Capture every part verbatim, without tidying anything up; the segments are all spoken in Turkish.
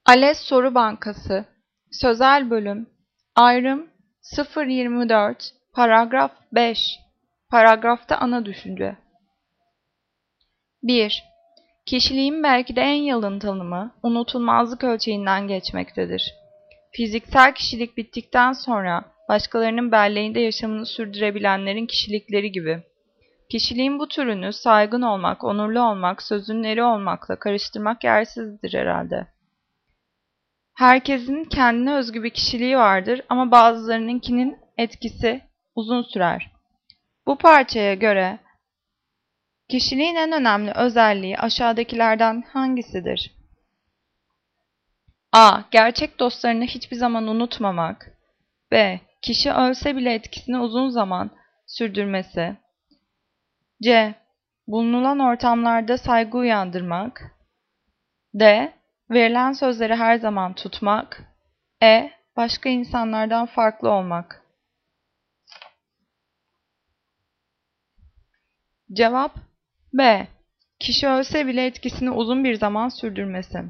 ALES Soru Bankası Sözel Bölüm Ayrım sıfır yirmi dört Paragraf beş Paragrafta ana düşünce bir. Kişiliğin belki de en yalın tanımı, unutulmazlık ölçeğinden geçmektedir. Fiziksel kişilik bittikten sonra, başkalarının belleğinde yaşamını sürdürebilenlerin kişilikleri gibi. Kişiliğin bu türünü saygın olmak, onurlu olmak, sözün eri olmakla karıştırmak yersizdir herhalde. Herkesin kendine özgü bir kişiliği vardır ama bazılarınınkinin etkisi uzun sürer. Bu parçaya göre kişiliğin en önemli özelliği aşağıdakilerden hangisidir? A. Gerçek dostlarını hiçbir zaman unutmamak. B. Kişi ölse bile etkisini uzun zaman sürdürmesi. C. Bulunulan ortamlarda saygı uyandırmak. D. Verilen sözleri her zaman tutmak. E. Başka insanlardan farklı olmak. Cevap B. Kişi ölse bile etkisini uzun bir zaman sürdürmesi.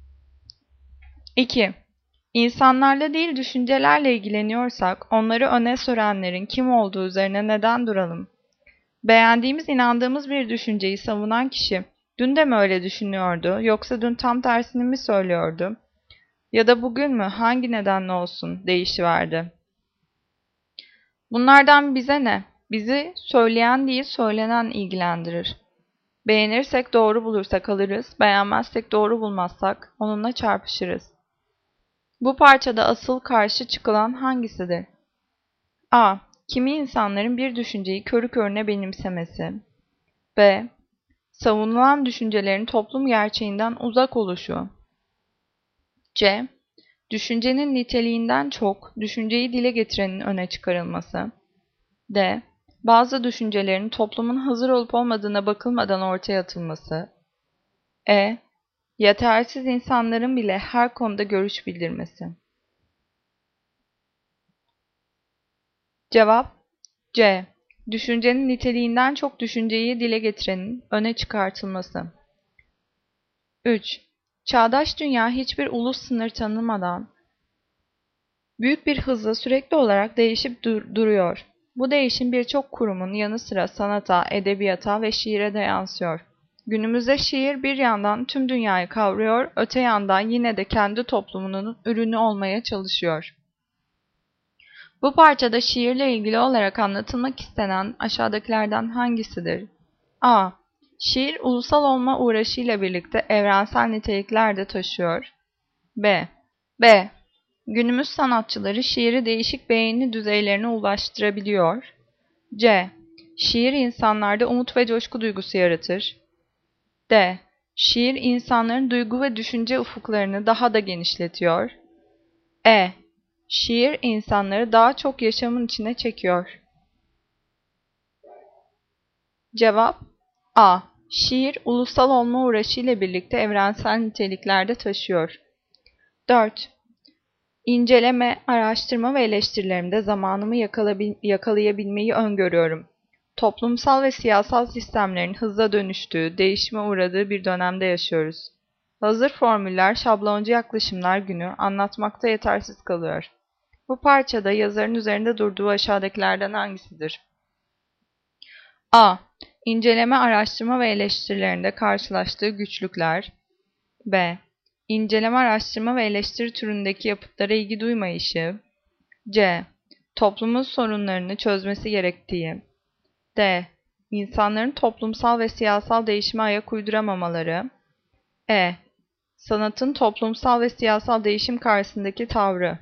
iki. İnsanlarla değil düşüncelerle ilgileniyorsak, onları öne sürenlerin kim olduğu üzerine neden duralım? Beğendiğimiz, inandığımız bir düşünceyi savunan kişi, dün de mi öyle düşünüyordu, yoksa dün tam tersini mi söylüyordu? Ya da bugün mü, hangi nedenle olsun, değişiverdi? Bunlardan bize ne? Bizi söyleyen değil, söylenen ilgilendirir. Beğenirsek, doğru bulursak alırız, beğenmezsek, doğru bulmazsak onunla çarpışırız. Bu parçada asıl karşı çıkılan hangisidir? A. Kimi insanların bir düşünceyi körü körüne benimsemesi. B. Savunulan düşüncelerin toplum gerçeğinden uzak oluşu. C. Düşüncenin niteliğinden çok, düşünceyi dile getirenin öne çıkarılması. D. Bazı düşüncelerin toplumun hazır olup olmadığına bakılmadan ortaya atılması. E. Yetersiz insanların bile her konuda görüş bildirmesi. Cevap C. Düşüncenin niteliğinden çok düşünceyi dile getirenin öne çıkartılması. üç. Çağdaş dünya hiçbir ulus sınır tanımadan büyük bir hızla sürekli olarak değişip dur duruyor. Bu değişim birçok kurumun yanı sıra sanata, edebiyata ve şiire de yansıyor. Günümüzde şiir bir yandan tüm dünyayı kavruyor, öte yandan yine de kendi toplumunun ürünü olmaya çalışıyor. Bu parçada şiirle ilgili olarak anlatılmak istenen aşağıdakilerden hangisidir? A. Şiir ulusal olma uğraşıyla birlikte evrensel nitelikler de taşıyor. B. B. Günümüz sanatçıları şiiri değişik beğeni düzeylerine ulaştırabiliyor. C. Şiir insanlarda umut ve coşku duygusu yaratır. D. Şiir insanların duygu ve düşünce ufuklarını daha da genişletiyor. E. Şiir insanları daha çok yaşamın içine çekiyor. Cevap A. Şiir ulusal olma uğraşıyla birlikte evrensel niteliklerde taşıyor. dört. İnceleme, araştırma ve eleştirilerimde zamanımı yakalayabilmeyi öngörüyorum. Toplumsal ve siyasal sistemlerin hızla dönüştüğü, değişime uğradığı bir dönemde yaşıyoruz. Hazır formüller, şabloncu yaklaşımlar günü anlatmakta yetersiz kalıyor. Bu parçada yazarın üzerinde durduğu aşağıdakilerden hangisidir? A. İnceleme, araştırma ve eleştirilerinde karşılaştığı güçlükler. B. İnceleme, araştırma ve eleştiri türündeki yapıtlara ilgi duymayışı. C. Toplumun sorunlarını çözmesi gerektiği. D. İnsanların toplumsal ve siyasal değişime ayak uyduramamaları. E. Sanatın toplumsal ve siyasal değişim karşısındaki tavrı.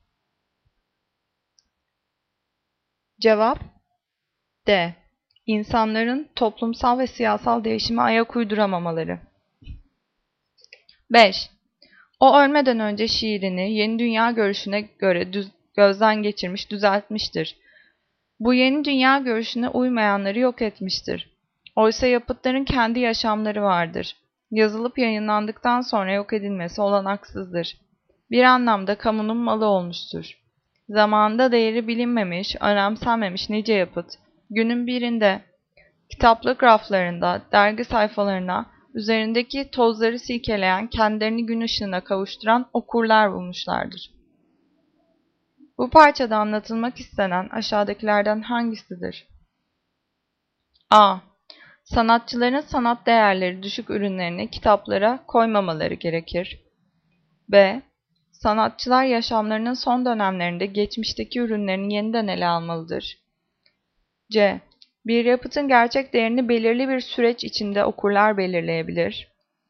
Cevap D. İnsanların toplumsal ve siyasal değişime ayak uyduramamaları. beş. O ölmeden önce şiirini yeni dünya görüşüne göre düz, gözden geçirmiş, düzeltmiştir. Bu yeni dünya görüşüne uymayanları yok etmiştir. Oysa yapıtların kendi yaşamları vardır. Yazılıp yayınlandıktan sonra yok edilmesi olanaksızdır. Bir anlamda kamunun malı olmuştur. Zamanında değeri bilinmemiş, önemsenmemiş nice yapıt, günün birinde kitaplık raflarında, dergi sayfalarına üzerindeki tozları silkeleyen, kendilerini gün ışığına kavuşturan okurlar bulmuşlardır. Bu parçada anlatılmak istenen aşağıdakilerden hangisidir? A. Sanatçıların sanat değerleri düşük ürünlerini kitaplara koymamaları gerekir. B. Sanatçılar yaşamlarının son dönemlerinde geçmişteki ürünlerini yeniden ele almalıdır. C. Bir yapıtın gerçek değerini belirli bir süreç içinde okurlar belirleyebilir.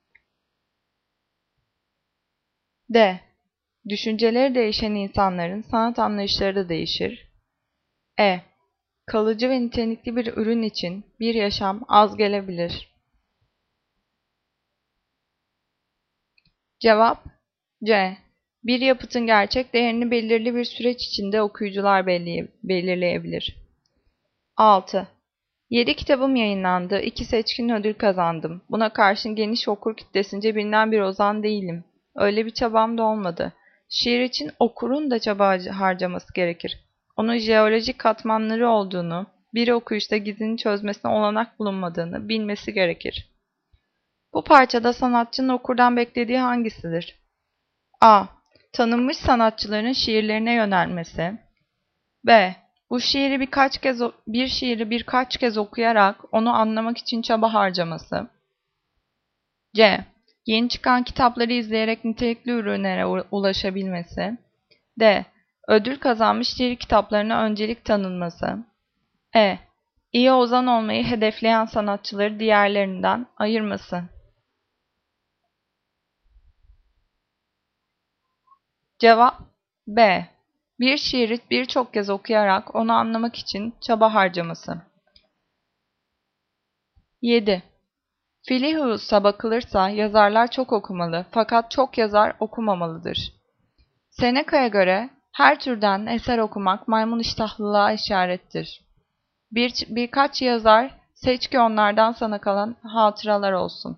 D. Düşünceleri değişen insanların sanat anlayışları da değişir. E. Kalıcı ve nitelikli bir ürün için bir yaşam az gelebilir. Cevap C. Bir yapıtın gerçek değerini belirli bir süreç içinde okuyucular belirleyebilir. altı. Yedi kitabım yayınlandı, iki seçkin ödül kazandım. Buna karşın geniş okur kitlesince bilinen bir ozan değilim. Öyle bir çabam da olmadı. Şiir için okurun da çaba harcaması gerekir. Onun jeolojik katmanları olduğunu, bir okuyuşta gizini çözmesine olanak bulunmadığını bilmesi gerekir. Bu parçada sanatçının okurdan beklediği hangisidir? A. Tanınmış sanatçıların şiirlerine yönelmesi. B. Bu şiiri birkaç kez bir şiiri birkaç kez okuyarak onu anlamak için çaba harcaması. C. Yeni çıkan kitapları izleyerek nitelikli ürünlere ulaşabilmesi. D. Ödül kazanmış şiir kitaplarına öncelik tanınması. E. İyi ozan olmayı hedefleyen sanatçıları diğerlerinden ayırması. Cevap B. Bir şiiri birçok kez okuyarak onu anlamak için çaba harcaması. yedi. Filihius'a bakılırsa yazarlar çok okumalı fakat çok yazar okumamalıdır. Seneca'ya göre her türden eser okumak maymun iştahlılığa işarettir. Bir, birkaç yazar seç ki onlardan sana kalan hatıralar olsun.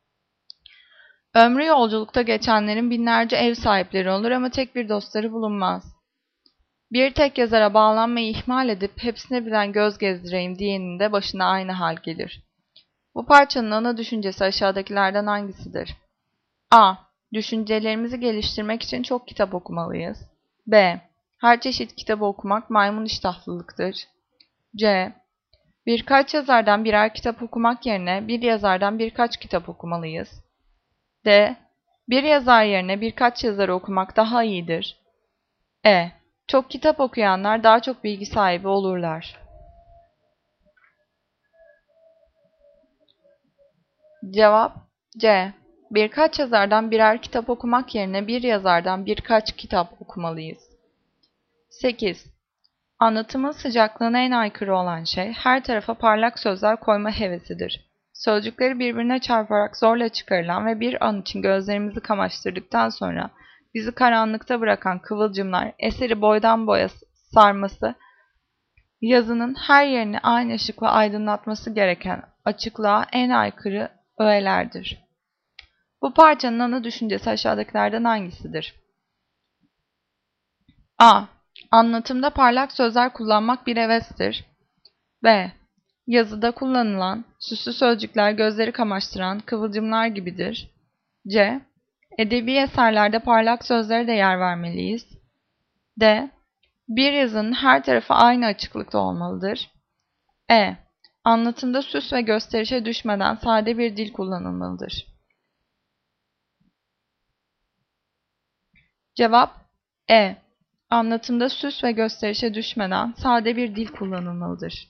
Ömrü yolculukta geçenlerin binlerce ev sahipleri olur ama tek bir dostları bulunmaz. Bir tek yazara bağlanmayı ihmal edip hepsine birden göz gezdireyim diyenin de başına aynı hal gelir. Bu parçanın ana düşüncesi aşağıdakilerden hangisidir? A. Düşüncelerimizi geliştirmek için çok kitap okumalıyız. B. Her çeşit kitabı okumak maymun iştahlılıktır. C. Birkaç yazardan birer kitap okumak yerine bir yazardan birkaç kitap okumalıyız. D. Bir yazar yerine birkaç yazarı okumak daha iyidir. E. Çok kitap okuyanlar daha çok bilgi sahibi olurlar. Cevap C. Birkaç yazardan birer kitap okumak yerine bir yazardan birkaç kitap okumalıyız. sekiz. Anlatımın sıcaklığına en aykırı olan şey her tarafa parlak sözler koyma hevesidir. Sözcükleri birbirine çarparak zorla çıkarılan ve bir an için gözlerimizi kamaştırdıktan sonra bizi karanlıkta bırakan kıvılcımlar eseri boydan boya sarması, yazının her yerini aynı ışıkla aydınlatması gereken açıklığa en aykırı öğelerdir. Bu parçanın ana düşüncesi aşağıdakilerden hangisidir? A. Anlatımda parlak sözler kullanmak bir hevestir. B. Yazıda kullanılan süslü sözcükler gözleri kamaştıran kıvılcımlar gibidir. C. Edebi eserlerde parlak sözlere de yer vermeliyiz. D. Bir yazının her tarafı aynı açıklıkta olmalıdır. E. Anlatımda süs ve gösterişe düşmeden sade bir dil kullanılmalıdır. Cevap E. Anlatımda süs ve gösterişe düşmeden sade bir dil kullanılmalıdır.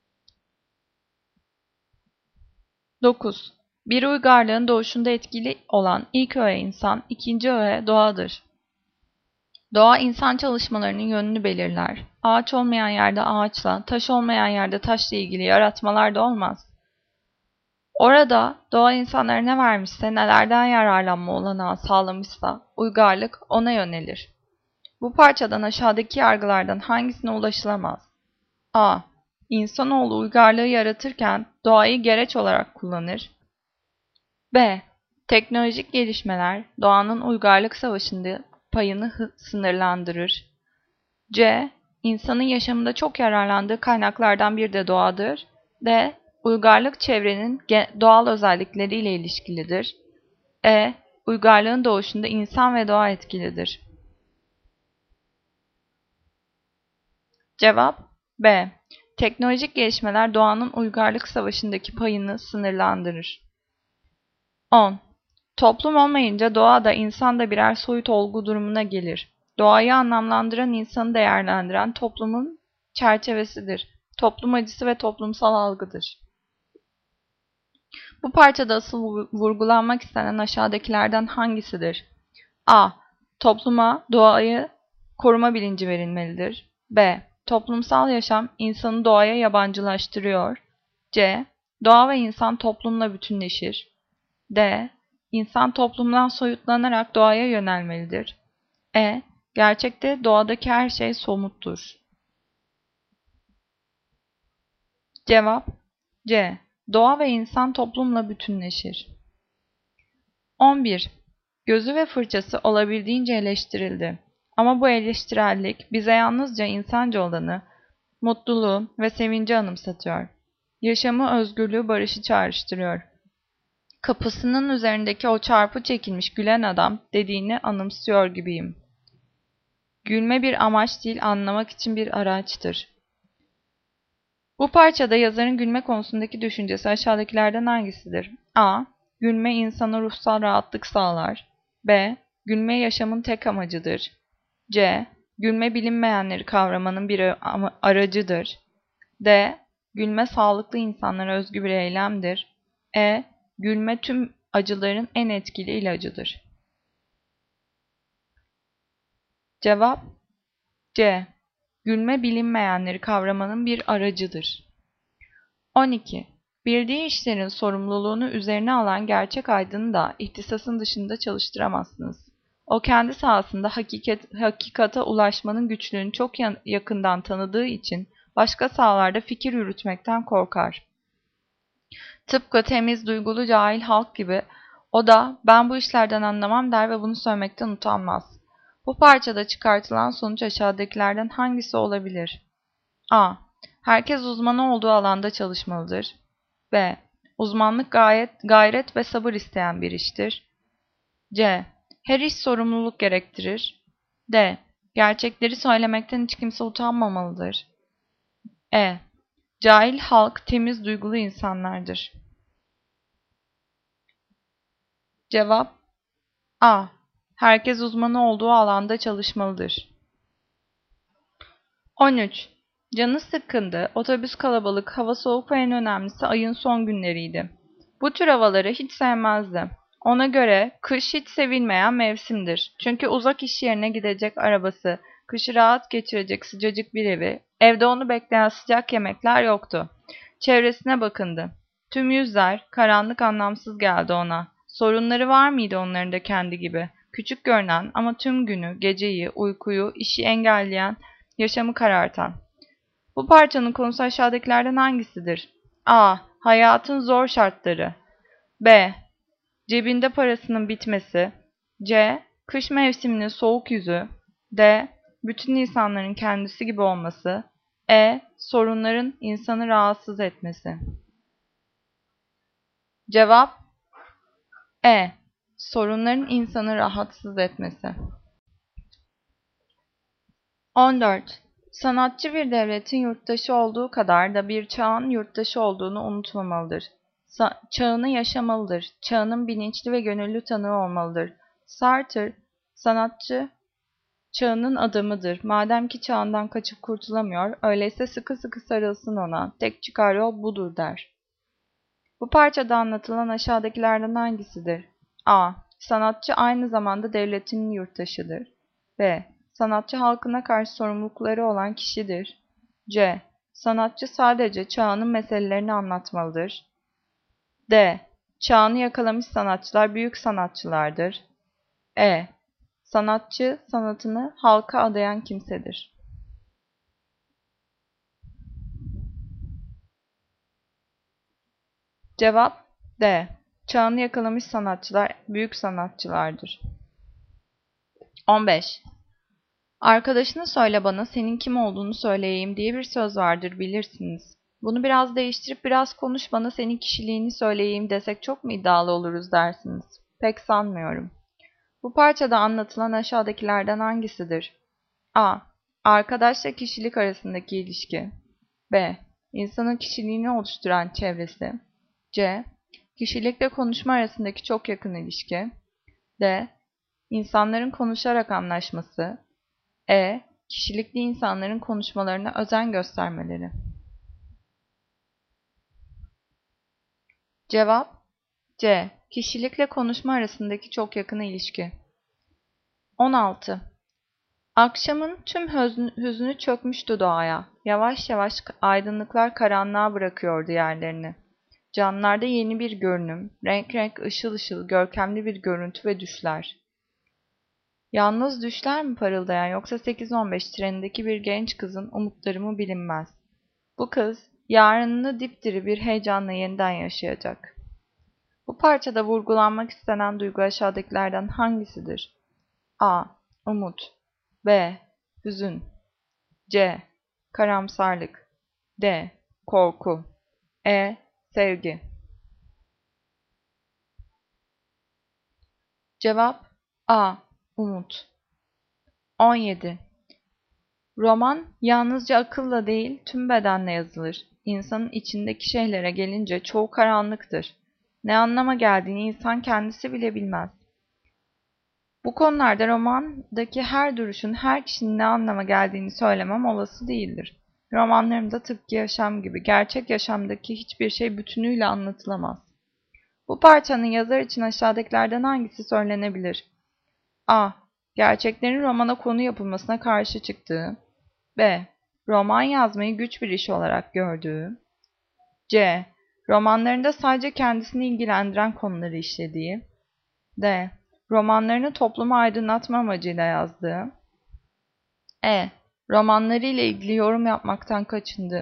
dokuz. Bir uygarlığın doğuşunda etkili olan ilk öğe insan, ikinci öğe doğadır. Doğa insan çalışmalarının yönünü belirler. Ağaç olmayan yerde ağaçla, taş olmayan yerde taşla ilgili yaratmalar da olmaz. Orada doğa insanlara ne vermişse, nelerden yararlanma olanağı sağlamışsa, uygarlık ona yönelir. Bu parçadan aşağıdaki yargılardan hangisine ulaşılamaz? A. İnsanoğlu uygarlığı yaratırken doğayı gereç olarak kullanır. B. Teknolojik gelişmeler doğanın uygarlık savaşında payını sınırlandırır. C. İnsanın yaşamında çok yararlandığı kaynaklardan biri de doğadır. D. Uygarlık çevrenin doğal özellikleriyle ilişkilidir. E. Uygarlığın doğuşunda insan ve doğa etkilidir. Cevap B. Teknolojik gelişmeler doğanın uygarlık savaşındaki payını sınırlandırır. on. Toplum olmayınca doğa da insan da birer soyut olgu durumuna gelir. Doğayı anlamlandıran, insanı değerlendiren toplumun çerçevesidir. Toplum acısı ve toplumsal algıdır. Bu parçada asıl vurgulanmak istenen aşağıdakilerden hangisidir? A. Topluma, doğayı koruma bilinci verilmelidir. B. Toplumsal yaşam insanı doğaya yabancılaştırıyor. C. Doğa ve insan toplumla bütünleşir. D. İnsan toplumdan soyutlanarak doğaya yönelmelidir. E. Gerçekte doğadaki her şey somuttur. Cevap C. Doğa ve insan toplumla bütünleşir. on bir. Gözü ve fırçası olabildiğince eleştirildi. Ama bu eleştirellik bize yalnızca insanca olanı, mutluluğu ve sevinci anımsatıyor. Yaşamı, özgürlüğü, barışı çağrıştırıyor. Kapısının üzerindeki o çarpı çekilmiş gülen adam dediğini anımsıyor gibiyim. Gülme bir amaç değil, anlamak için bir araçtır. Bu parçada yazarın gülme konusundaki düşüncesi aşağıdakilerden hangisidir? A. Gülme insana ruhsal rahatlık sağlar. B. Gülme yaşamın tek amacıdır. C. Gülme bilinmeyenleri kavramanın bir aracıdır. D. Gülme sağlıklı insanlara özgü bir eylemdir. E. Gülme tüm acıların en etkili ilacıdır. Cevap C. Gülme bilinmeyenleri kavramanın bir aracıdır. on iki. Bildiği işlerin sorumluluğunu üzerine alan gerçek aydını da ihtisasın dışında çalıştıramazsınız. O kendi sahasında hakikat, hakikate ulaşmanın güçlüğünü çok yakından tanıdığı için başka sahalarda fikir yürütmekten korkar. Tıpkı temiz, duygulu cahil halk gibi o da ben bu işlerden anlamam der ve bunu söylemekten utanmaz. Bu parçada çıkartılan sonuç aşağıdakilerden hangisi olabilir? A. Herkes uzmanı olduğu alanda çalışmalıdır. B. Uzmanlık gayet, gayret ve sabır isteyen bir iştir. C. Her iş sorumluluk gerektirir. D. Gerçekleri söylemekten hiç kimse utanmamalıdır. E. Cahil halk temiz duygulu insanlardır. Cevap A. Herkes uzmanı olduğu alanda çalışmalıdır. on üç. Canı sıkkındı, otobüs kalabalık, hava soğuk ve en önemlisi ayın son günleriydi. Bu tür havaları hiç sevmezdi. Ona göre kış hiç sevilmeyen mevsimdir. Çünkü uzak iş yerine gidecek arabası, kışı rahat geçirecek sıcacık bir evi, evde onu bekleyen sıcak yemekler yoktu. Çevresine bakındı. Tüm yüzler karanlık, anlamsız geldi ona. Sorunları var mıydı onların da kendi gibi? Küçük görünen ama tüm günü, geceyi, uykuyu, işi engelleyen, yaşamı karartan. Bu parçanın konusu aşağıdakilerden hangisidir? A. Hayatın zor şartları. B. Cebinde parasının bitmesi. C. Kış mevsiminin soğuk yüzü. D. Bütün insanların kendisi gibi olması. E. Sorunların insanı rahatsız etmesi. Cevap E. Sorunların insanı rahatsız etmesi. on dört. Sanatçı bir devletin yurttaşı olduğu kadar da bir çağın yurttaşı olduğunu unutmamalıdır. Sa- çağını yaşamalıdır. Çağının bilinçli ve gönüllü tanığı olmalıdır. Sartre, sanatçı çağının adamıdır. Madem ki çağından kaçıp kurtulamıyor, öyleyse sıkı sıkı sarılsın ona. Tek çıkar yol budur der. Bu parçada anlatılan aşağıdakilerden hangisidir? A. Sanatçı aynı zamanda devletinin yurttaşıdır. B. Sanatçı halkına karşı sorumlulukları olan kişidir. C. Sanatçı sadece çağının meselelerini anlatmalıdır. D. Çağını yakalamış sanatçılar büyük sanatçılardır. E. Sanatçı sanatını halka adayan kimsedir. Cevap D. Çağını yakalamış sanatçılar büyük sanatçılardır. on beş. Arkadaşını söyle bana senin kim olduğunu söyleyeyim diye bir söz vardır bilirsiniz. Bunu biraz değiştirip biraz konuş bana senin kişiliğini söyleyeyim desek çok mu iddialı oluruz dersiniz? Pek sanmıyorum. Bu parçada anlatılan aşağıdakilerden hangisidir? A. Arkadaşla kişilik arasındaki ilişki. B. İnsanın kişiliğini oluşturan çevresi. C. Kişilikle konuşma arasındaki çok yakın ilişki. D. İnsanların konuşarak anlaşması. E. Kişilikli insanların konuşmalarına özen göstermeleri. Cevap C. Kişilikle konuşma arasındaki çok yakın ilişki. on altı. Akşamın tüm hüznü çökmüştü doğaya. Yavaş yavaş aydınlıklar karanlığa bırakıyordu yerlerini. Canlarda yeni bir görünüm, renk renk ışıl ışıl görkemli bir görüntü ve düşler. Yalnız düşler mi parıldayan yoksa sekiz on beş trenindeki bir genç kızın umutları mı bilinmez. Bu kız yarınını dipdiri bir heyecanla yeniden yaşayacak. Bu parçada vurgulanmak istenen duygu aşağıdakilerden hangisidir? A. Umut. B. Hüzün. C. Karamsarlık. D. Korku. E. Sevgi. Cevap A. Umut. on yedi. Roman yalnızca akılla değil tüm bedenle yazılır. İnsanın içindeki şeylere gelince çoğu karanlıktır. Ne anlama geldiğini insan kendisi bile bilmez. Bu konularda romandaki her duruşun her kişinin ne anlama geldiğini söylemem olası değildir. Romanlarımda tıpkı yaşam gibi gerçek yaşamdaki hiçbir şey bütünüyle anlatılamaz. Bu parçanın yazar için aşağıdakilerden hangisi söylenebilir? A. Gerçeklerin romana konu yapılmasına karşı çıktığı. B. Roman yazmayı güç bir iş olarak gördüğü. C. Romanlarında sadece kendisini ilgilendiren konuları işlediği. D. Romanlarını toplumu aydınlatma amacıyla yazdığı. E. Romanları ile ilgili yorum yapmaktan kaçındığı.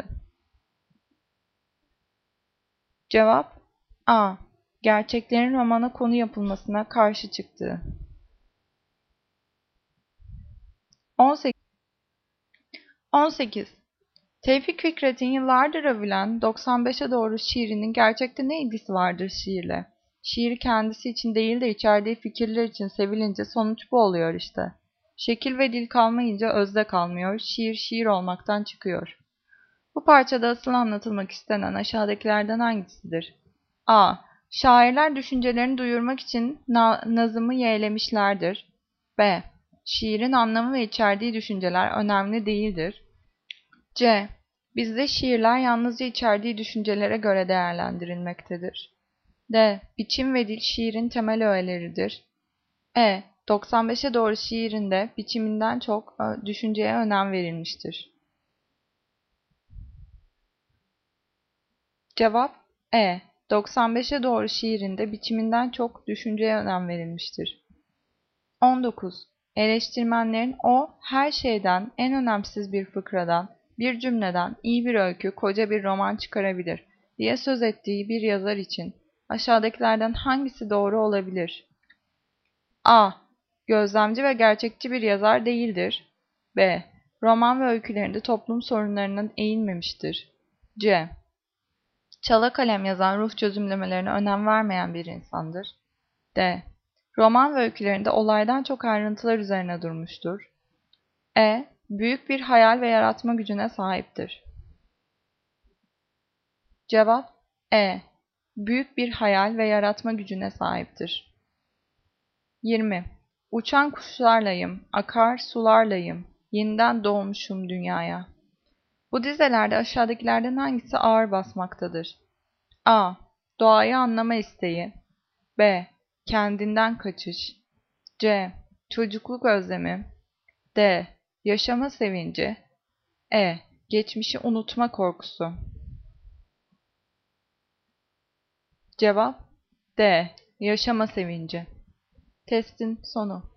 Cevap A. Gerçeklerin romana konu yapılmasına karşı çıktığı. on sekiz. on sekiz. Tevfik Fikret'in yıllardır övülen doksan beşe doğru şiirinin gerçekte ne ilgisi vardır şiirle? Şiir kendisi için değil de içerdiği fikirler için sevilince sonuç bu oluyor işte. Şekil ve dil kalmayınca özde kalmıyor, şiir şiir olmaktan çıkıyor. Bu parçada asıl anlatılmak istenen aşağıdakilerden hangisidir? A. Şairler düşüncelerini duyurmak için na nazımı yeğlemişlerdir. B. Şiirin anlamı ve içerdiği düşünceler önemli değildir. C. Bizde şiirler yalnızca içerdiği düşüncelere göre değerlendirilmektedir. D. Biçim ve dil şiirin temel öğeleridir. E. doksan beşe doğru şiirinde biçiminden çok düşünceye önem verilmiştir. Cevap E. doksan beşe doğru şiirinde biçiminden çok düşünceye önem verilmiştir. on dokuz. Eleştirmenlerin o her şeyden en önemsiz bir fıkradan, bir cümleden iyi bir öykü, koca bir roman çıkarabilir diye söz ettiği bir yazar için aşağıdakilerden hangisi doğru olabilir? A. Gözlemci ve gerçekçi bir yazar değildir. B. Roman ve öykülerinde toplum sorunlarına eğilmemiştir. C. Çala kalem yazan ruh çözümlemelerine önem vermeyen bir insandır. D. Roman ve öykülerinde olaydan çok ayrıntılar üzerine durmuştur. E. Büyük bir hayal ve yaratma gücüne sahiptir. Cevap E. Büyük bir hayal ve yaratma gücüne sahiptir. yirmi. Uçan kuşlarlayım, akar sularlayım, yeniden doğmuşum dünyaya. Bu dizelerde aşağıdakilerden hangisi ağır basmaktadır? A. Doğayı anlama isteği. B. Kendinden kaçış. C. Çocukluk özlemi. D. Yaşama sevinci. E. Geçmişi unutma korkusu. Cevap D. Yaşama sevinci. Testin sonu.